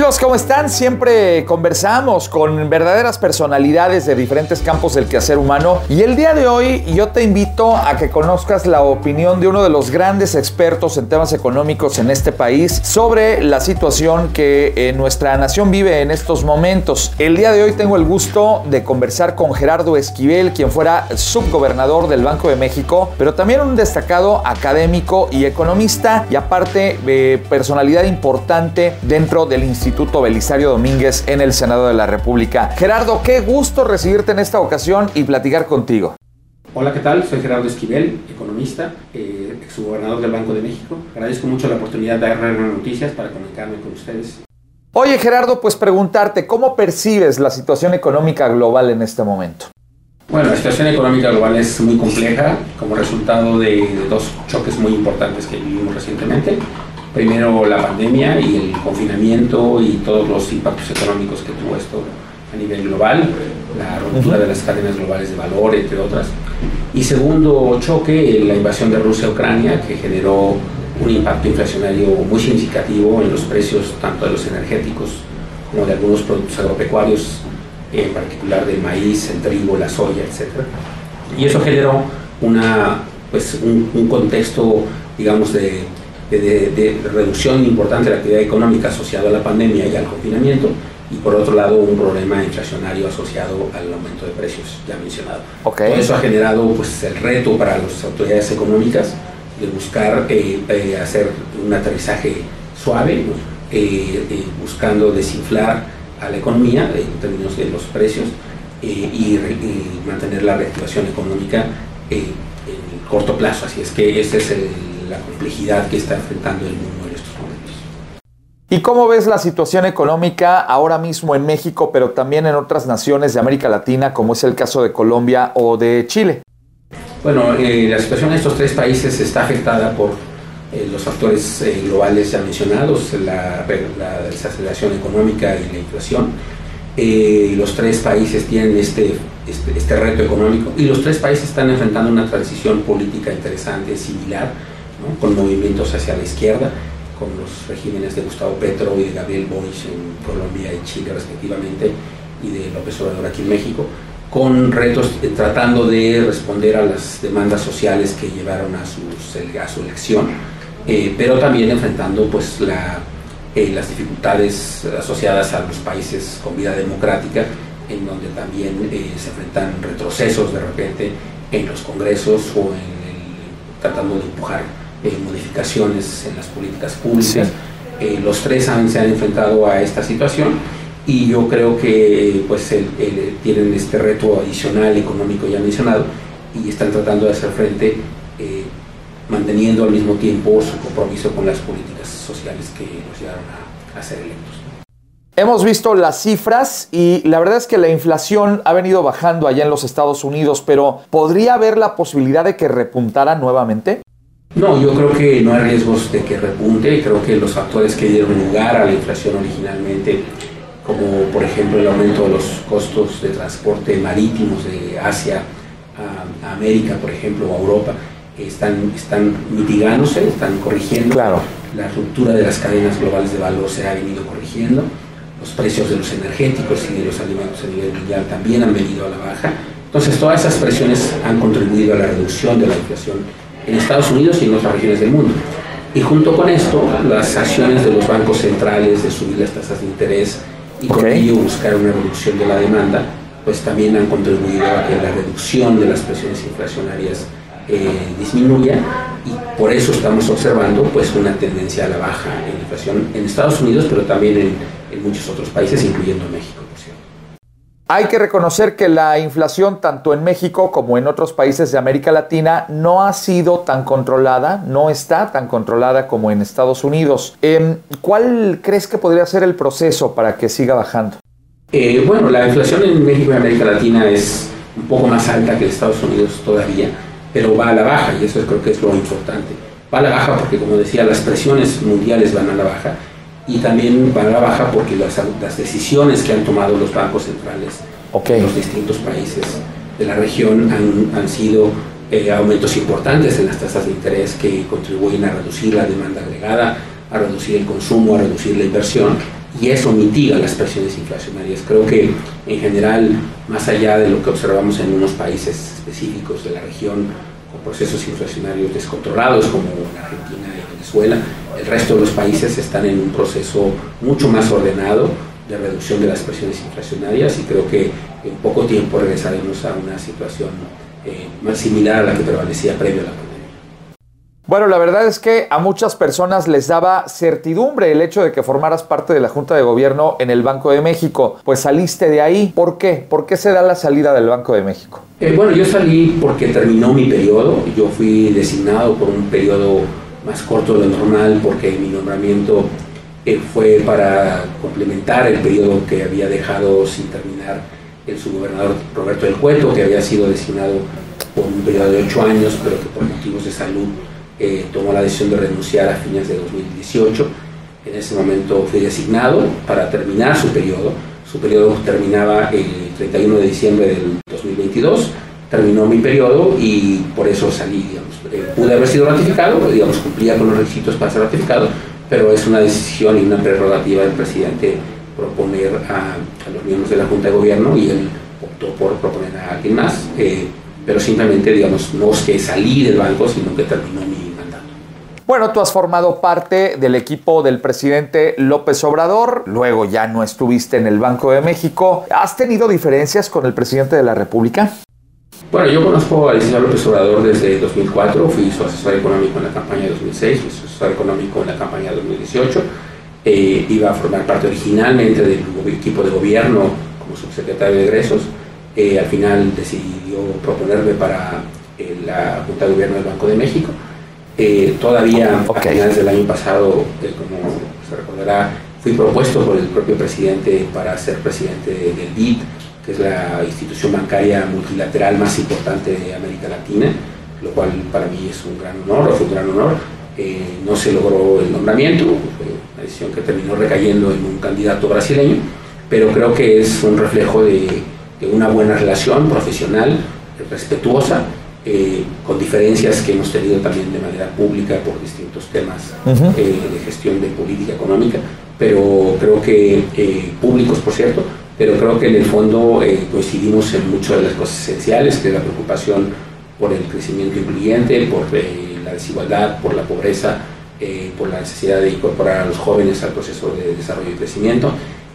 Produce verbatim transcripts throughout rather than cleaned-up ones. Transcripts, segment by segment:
Amigos, ¿cómo están? Siempre conversamos con verdaderas personalidades de diferentes campos del quehacer humano y el día de hoy yo te invito a que conozcas la opinión de uno de los grandes expertos en temas económicos en este país sobre la situación que eh, nuestra nación vive en estos momentos. El día de hoy tengo el gusto de conversar con Gerardo Esquivel, quien fuera subgobernador del Banco de México, pero también un destacado académico y economista y aparte eh, personalidad importante dentro del Instituto Belisario Domínguez en el Senado de la República. Gerardo, qué gusto recibirte en esta ocasión y platicar contigo. Hola, ¿qué tal? Soy Gerardo Esquivel, economista, eh, exgobernador del Banco de México. Agradezco mucho la oportunidad de dar noticias para comunicarme con ustedes. Oye, Gerardo, pues preguntarte, ¿cómo percibes la situación económica global en este momento? Bueno, la situación económica global es muy compleja como resultado de, de dos choques muy importantes que vivimos recientemente. Primero la pandemia y el confinamiento y todos los impactos económicos que tuvo esto a nivel global, la ruptura de las cadenas globales de valor, entre otras. Y segundo choque, la invasión de Rusia a Ucrania, que generó un impacto inflacionario muy significativo en los precios tanto de los energéticos como de algunos productos agropecuarios, en particular del maíz, el trigo, la soya, etcétera. Y eso generó una, pues, un, un contexto, digamos, de De, de, de reducción importante de la actividad económica asociada a la pandemia y al confinamiento, y por otro lado un problema inflacionario asociado al aumento de precios ya mencionado. Okay. Todo eso ha generado pues, el reto para las autoridades económicas de buscar eh, eh, hacer un aterrizaje suave, ¿no? eh, eh, buscando desinflar a la economía eh, en términos de los precios eh, y, y mantener la reactivación económica eh, en el corto plazo. Así es que ese es el la complejidad que está enfrentando el mundo en estos momentos. ¿Y cómo ves la situación económica ahora mismo en México, pero también en otras naciones de América Latina, como es el caso de Colombia o de Chile? Bueno, eh, la situación en estos tres países está afectada por eh, los factores eh, globales ya mencionados, la, la desaceleración económica y la inflación. Eh, los tres países tienen este, este, este reto económico y los tres países están enfrentando una transición política interesante, similar, ¿no? Con movimientos hacia la izquierda, con los regímenes de Gustavo Petro y de Gabriel Boric en Colombia y Chile respectivamente, y de López Obrador aquí en México, con retos eh, tratando de responder a las demandas sociales que llevaron a, sus, a su elección, eh, pero también enfrentando pues, la, eh, las dificultades asociadas a los países con vida democrática, en donde también eh, se enfrentan retrocesos de repente en los congresos o en el, tratando de empujar Eh, modificaciones en las políticas públicas. Sí. Eh, los tres han, se han enfrentado a esta situación y yo creo que pues, el, el, tienen este reto adicional económico ya mencionado y están tratando de hacer frente eh, manteniendo al mismo tiempo su compromiso con las políticas sociales que los llevaron a, a ser electos. Hemos visto las cifras y la verdad es que la inflación ha venido bajando allá en los Estados Unidos, pero ¿podría haber la posibilidad de que repuntara nuevamente? No, yo creo que no hay riesgos de que repunte. Creo que los factores que dieron lugar a la inflación originalmente, como por ejemplo el aumento de los costos de transporte marítimos de Asia a, a América, por ejemplo, o a Europa, están, están mitigándose, están corrigiendo. Claro. La ruptura de las cadenas globales de valor se ha venido corrigiendo. Los precios de los energéticos y de los alimentos a nivel mundial también han venido a la baja. Entonces, todas esas presiones han contribuido a la reducción de la inflación en Estados Unidos y en otras regiones del mundo. Y junto con esto, las acciones de los bancos centrales de subir las tasas de interés y con okay. ello buscar una reducción de la demanda, pues también han contribuido a que la reducción de las presiones inflacionarias eh, disminuya, y por eso estamos observando pues una tendencia a la baja en inflación en Estados Unidos, pero también en, en muchos otros países, incluyendo México, por cierto. Hay que reconocer que la inflación, tanto en México como en otros países de América Latina, no ha sido tan controlada, no está tan controlada como en Estados Unidos. Eh, ¿Cuál crees que podría ser el proceso para que siga bajando? Eh, bueno, la inflación en México y América Latina es un poco más alta que en Estados Unidos todavía, pero va a la baja, y eso creo que es lo importante. Va a la baja porque, como decía, las presiones mundiales van a la baja, y también va a la baja porque las, las decisiones que han tomado los bancos centrales okay. en los distintos países de la región han, han sido eh, aumentos importantes en las tasas de interés que contribuyen a reducir la demanda agregada, a reducir el consumo, a reducir la inversión, y eso mitiga las presiones inflacionarias. Creo que en general, más allá de lo que observamos en unos países específicos de la región con procesos inflacionarios descontrolados como Argentina y Venezuela, el resto de los países están en un proceso mucho más ordenado de reducción de las presiones inflacionarias, y creo que en poco tiempo regresaremos a una situación eh, más similar a la que prevalecía previo a la pandemia. Bueno, la verdad es que a muchas personas les daba certidumbre el hecho de que formaras parte de la Junta de Gobierno en el Banco de México. Pues saliste de ahí. ¿Por qué? ¿Por qué se da la salida del Banco de México? Eh, bueno, yo salí porque terminó mi periodo. Yo fui designado por un periodo más corto de lo normal porque mi nombramiento eh, fue para complementar el periodo que había dejado sin terminar el subgobernador Roberto del Cueto, que había sido designado por un periodo de ocho años, pero que por motivos de salud Eh, tomó la decisión de renunciar a fines de dos mil dieciocho. En ese momento fui designado para terminar su periodo. Su periodo terminaba el treinta y uno de diciembre del dos mil veintidós. Terminó mi periodo y por eso salí, digamos. Eh, pude haber sido ratificado, digamos, cumplía con los requisitos para ser ratificado, pero es una decisión y una prerrogativa del presidente proponer a, a los miembros de la Junta de Gobierno, y él optó por proponer a alguien más. Eh, pero simplemente, digamos, no es que salí del banco, sino que terminó mi mandato. Bueno, tú has formado parte del equipo del presidente López Obrador, luego ya no estuviste en el Banco de México. ¿Has tenido diferencias con el presidente de la República? Bueno, yo conozco al licenciado López Obrador desde dos mil cuatro, fui su asesor económico en la campaña de dos mil seis, fui su asesor económico en la campaña de dos mil dieciocho, eh, iba a formar parte originalmente del equipo de gobierno como subsecretario de egresos. Eh, al final decidió proponerme para eh, la Junta de Gobierno del Banco de México. Eh, todavía okay. A finales del año pasado, eh, como se recordará, fui propuesto por el propio presidente para ser presidente del B I D, que es la institución bancaria multilateral más importante de América Latina, lo cual para mí es un gran honor, o fue un gran honor. Eh, no se logró el nombramiento, fue una decisión que terminó recayendo en un candidato brasileño, pero creo que es un reflejo de una buena relación profesional, respetuosa, eh, con diferencias que hemos tenido también de manera pública por distintos temas uh-huh. eh, de gestión de política económica, pero creo que, eh, públicos por cierto, pero creo que en el fondo eh, coincidimos en muchas de las cosas esenciales, que es la preocupación por el crecimiento incluyente, por eh, la desigualdad, por la pobreza, eh, por la necesidad de incorporar a los jóvenes al proceso de desarrollo y crecimiento,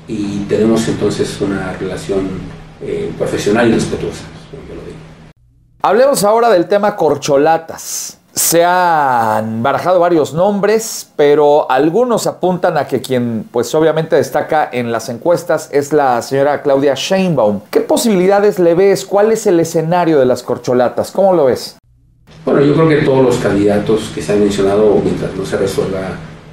y tenemos entonces una relación Eh, profesional y respetuosa, como yo lo digo. Hablemos ahora del tema corcholatas. Se han barajado varios nombres, pero algunos apuntan a que quien pues obviamente destaca en las encuestas es la señora Claudia Sheinbaum. ¿Qué posibilidades le ves? ¿Cuál es el escenario de las corcholatas? ¿Cómo lo ves? Bueno, yo creo que todos los candidatos que se han mencionado, mientras no se resuelva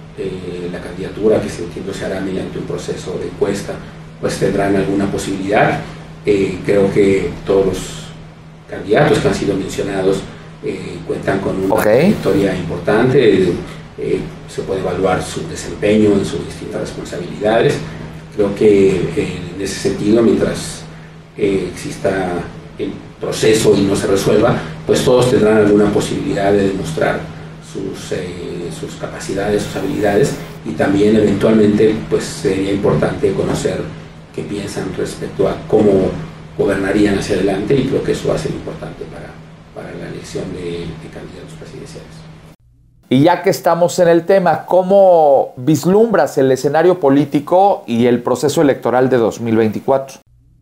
eh, la candidatura, que se entiendo se hará mediante un proceso de encuesta, pues tendrán alguna posibilidad. Eh, creo que todos los candidatos que han sido mencionados eh, cuentan con una okay. trayectoria importante, eh, se puede evaluar su desempeño en sus distintas responsabilidades. Creo que eh, en ese sentido, mientras eh, exista el proceso y no se resuelva, pues todos tendrán alguna posibilidad de demostrar sus, eh, sus capacidades, sus habilidades, y también eventualmente pues sería importante conocer qué piensan respecto a cómo gobernarían hacia adelante, y creo que eso va a ser importante para, para la elección de, de candidatos presidenciales. Y ya que estamos en el tema, ¿cómo vislumbras el escenario político y el proceso electoral de dos mil veinticuatro?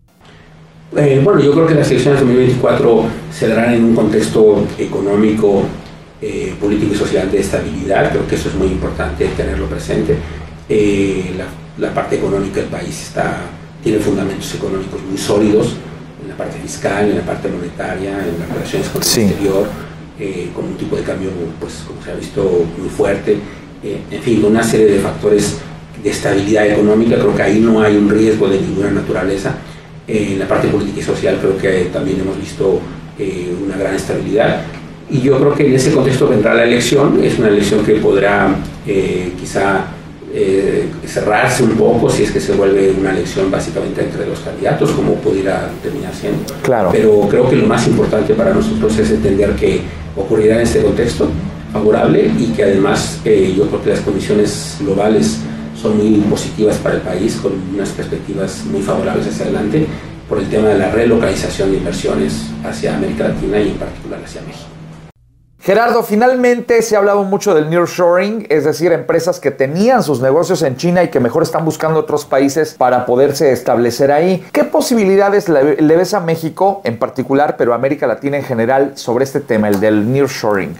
Eh, bueno, yo creo que las elecciones de dos mil veinticuatro se darán en un contexto económico, eh, político y social de estabilidad. Creo que eso es muy importante tenerlo presente. Eh, la, la parte económica del país está... tiene fundamentos económicos muy sólidos, en la parte fiscal, en la parte monetaria, en las relaciones con el sí. exterior, eh, con un tipo de cambio, pues como se ha visto, muy fuerte, eh, en fin, una serie de factores de estabilidad económica. Creo que ahí no hay un riesgo de ninguna naturaleza. Eh, en la parte política y social creo que también hemos visto eh, una gran estabilidad, y yo creo que en ese contexto vendrá la elección. Es una elección que podrá eh, quizá Eh, cerrarse un poco si es que se vuelve una elección básicamente entre los candidatos, como pudiera terminar siendo. Claro. Pero creo que lo más importante para nosotros es entender que ocurrirá en este contexto favorable, y que además eh, yo creo que las condiciones globales son muy positivas para el país, con unas perspectivas muy favorables hacia adelante, por el tema de la relocalización de inversiones hacia América Latina y en particular hacia México. Gerardo, finalmente se ha hablado mucho del nearshoring, es decir, empresas que tenían sus negocios en China y que mejor están buscando otros países para poderse establecer ahí. ¿Qué posibilidades le, le ves a México en particular, pero a América Latina en general, sobre este tema, el del nearshoring?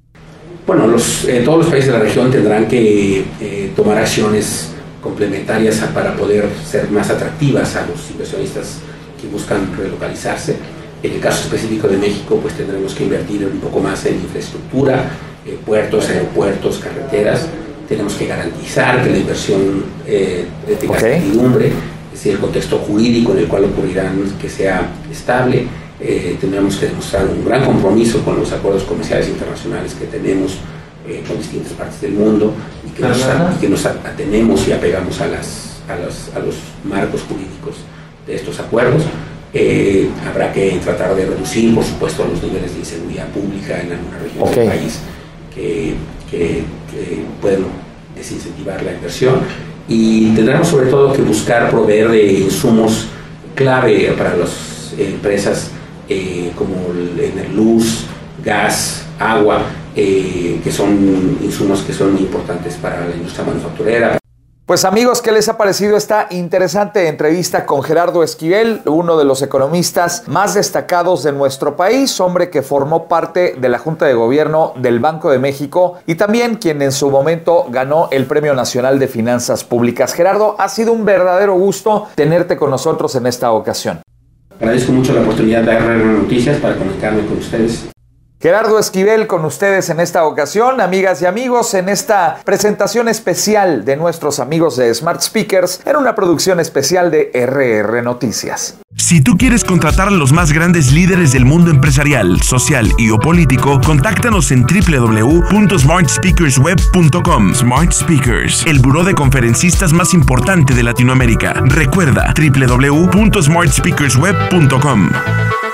Bueno, los, eh, todos los países de la región tendrán que eh, tomar acciones complementarias a, para poder ser más atractivas a los inversionistas que buscan relocalizarse. En el caso específico de México, pues tendremos que invertir un poco más en infraestructura, eh, puertos, aeropuertos, carreteras. Tenemos que garantizar que la inversión eh, tenga okay. certidumbre, es decir, el contexto jurídico en el cual ocurrirán que sea estable. Eh, tendremos que demostrar un gran compromiso con los acuerdos comerciales internacionales que tenemos eh, con distintas partes del mundo y que, nos, y que nos atenemos y apegamos a, las, a, los, a los marcos jurídicos de estos acuerdos. Eh, habrá que tratar de reducir, por supuesto, los niveles de inseguridad pública en alguna región okay. del país que, que, que pueden desincentivar la inversión, y tendremos sobre todo que buscar proveer de insumos clave para las empresas eh, como el, luz, gas, agua, eh, que son insumos que son muy importantes para la industria manufacturera. Pues amigos, ¿qué les ha parecido esta interesante entrevista con Gerardo Esquivel, uno de los economistas más destacados de nuestro país, hombre que formó parte de la Junta de Gobierno del Banco de México y también quien en su momento ganó el Premio Nacional de Finanzas Públicas? Gerardo, ha sido un verdadero gusto tenerte con nosotros en esta ocasión. Agradezco mucho la oportunidad de dar noticias para conectarme con ustedes. Gerardo Esquivel con ustedes en esta ocasión, amigas y amigos, en esta presentación especial de nuestros amigos de Smart Speakers, en una producción especial de R R Noticias. Si tú quieres contratar a los más grandes líderes del mundo empresarial, social y o político, contáctanos en doble u doble u doble u punto smart speakers web punto com. Smart Speakers, el buró de conferencistas más importante de Latinoamérica. Recuerda, doble u doble u doble u punto smart speakers web punto com.